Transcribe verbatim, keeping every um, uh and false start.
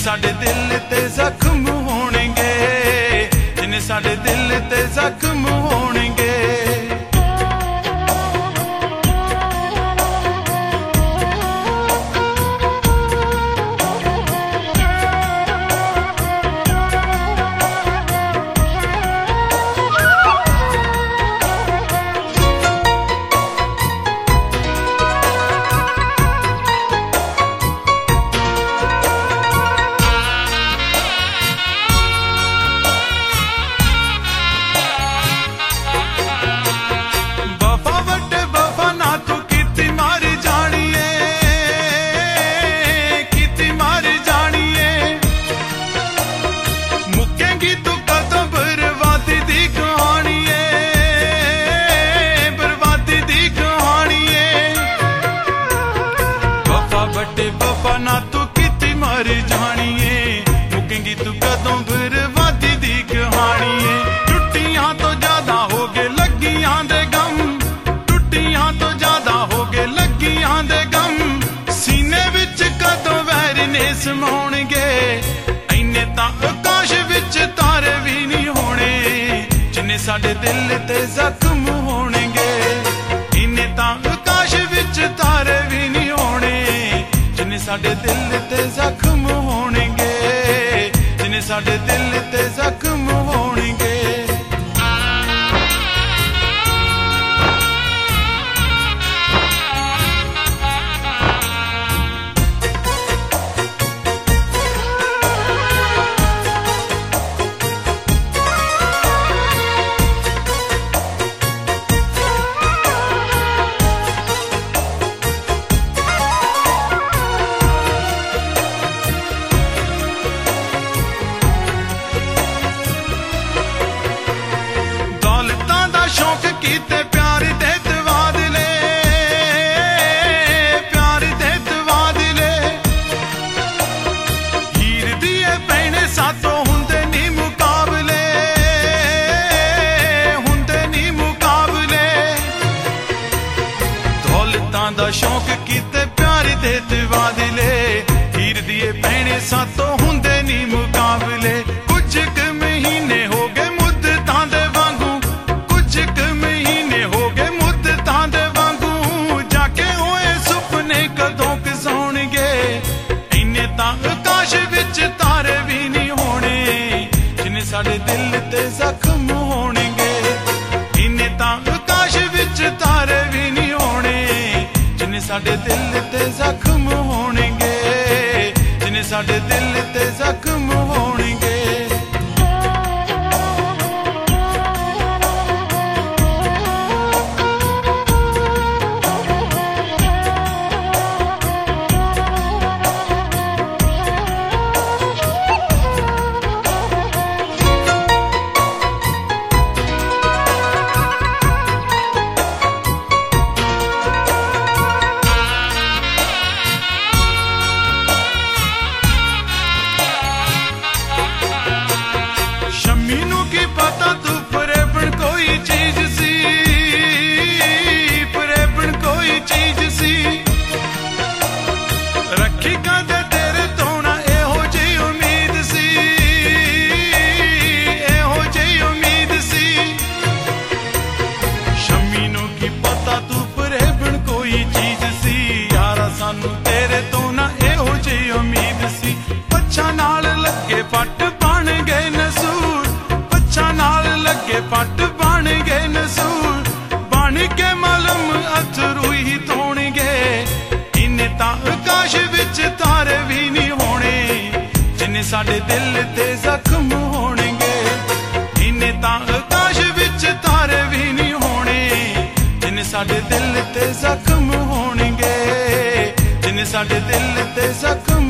साडे दिल ते जख्म होणगे, जिन्ने साडे दिल ते जख्म होणगे। वफा ना तू किती मर जानिए, मुकेंगी तू कदों बर्बादी दी कहानी है। टुट्टियां तो ज्यादा हो गए लगियां दे गम, टुट्टियां तो ज्यादा हो गए लगियां दे गम। सीने विच कदों वैर ने समाउणगे, इन्ने तां आकाश विच तारे भी नहीं होने, जिन्ने साडे दिल ते जख्म होणगे। इन्ने तां आकाश विच तारे भी नहीं होने, जिन्ने साडे दिल ते जख्म होणगे, जिन्ने साडे दिल ते जख्म होणगे। शौक कीते प्यार दे तबादले, प्यार दे तबादले। हीर दिए भैणे सातों हुंदे नी मुकाबले, हुंदे नी मुकाबले। दौलतां दा शौक कीते प्यार दे तबादले, हीर दिए भैणे सातों हुंदे नी मुकाबले। कुछ क महीने हो गए मुद्दतां दे वांगू, कुछ क महीने हो गए मुद्दतां दे वांगू। जाके होए सुपने कदों क सौणगे, इन्ने तां आकाश विच तारे भी नहीं होने, जिन्ने साडे दिल ते जख्म होणगे। इन्ने तां आकाश विच तारे भी नहीं होने, जिन्ने साडे दिल ते जख्म होणगे, जिन्ने साडे दिल ते जख्म होणगे। पट बन गए नसूर, पच्छा नाल लगे पट बन गए नसूर। बन के मलम अथरू ही धोणगे, इन्ने तां आकाश विच तारे भी नहीं होने, जिन्ने साडे दिल ते जख्म होणगे। इन्ने तां आकाश विच तारे भी नहीं होने, जिन्ने साडे दिल ते जख्म होणगे, जिन्ने साडे दिल ते जख्म